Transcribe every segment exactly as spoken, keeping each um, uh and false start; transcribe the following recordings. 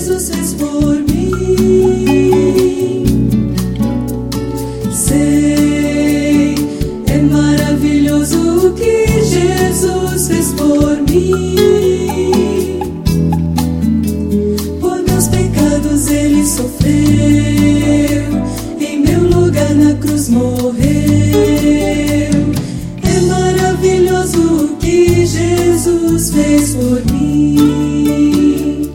Jesus fez por mim. Sei, é maravilhoso o que Jesus fez por mim. Por meus pecados ele sofreu, em meu lugar na cruz morreu. É maravilhoso o que Jesus fez por mim.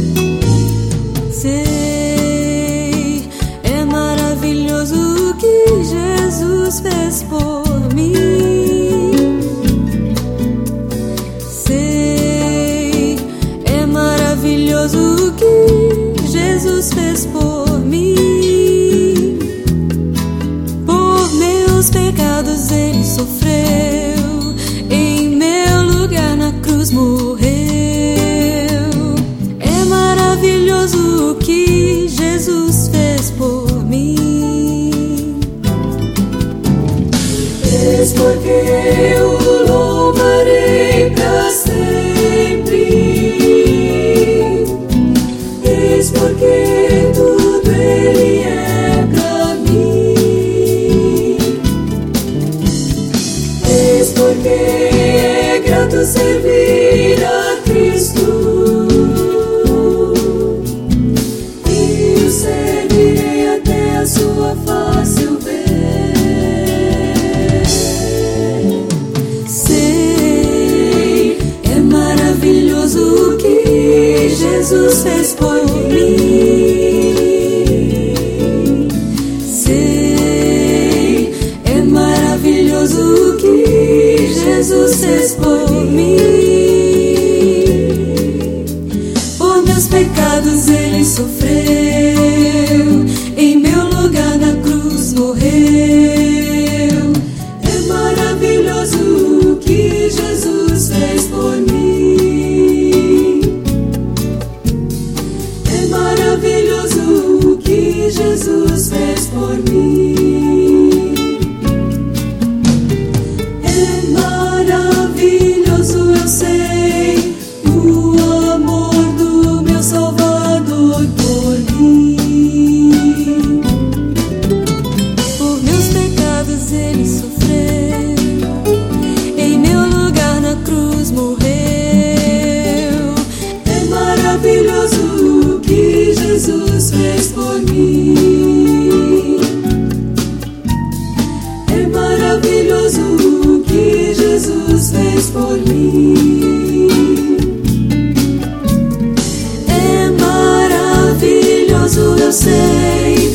Sei, é maravilhoso o que Jesus fez por mim. Sei, é maravilhoso o que Jesus fez por mim. Por meus pecados ele sofreu, em meu lugar na cruz morreu. É maravilhoso o que Jesus fez por mim. Fez porque eu o louvarei pra sempre. Fez porque tudo ele é pra mim. Fez porque é grato servir a Cristo. E o servirei até a sua face eu ver. Sei, é maravilhoso o que Jesus fez por mim. Sei, é maravilhoso o que Jesus fez por mim. Por meus pecados ele sofreu, em meu lugar na cruz morreu. É maravilhoso o que Jesus fez por mim. É maravilhoso o que Jesus fez por mim. É maravilhoso, eu sei, o amor do meu Salvador por mim. Por meus pecados ele sofreu, em meu lugar na cruz morreu. É maravilhoso o que Jesus fez por mim. É maravilhoso o que Jesus fez por mim. É maravilhoso, eu sei,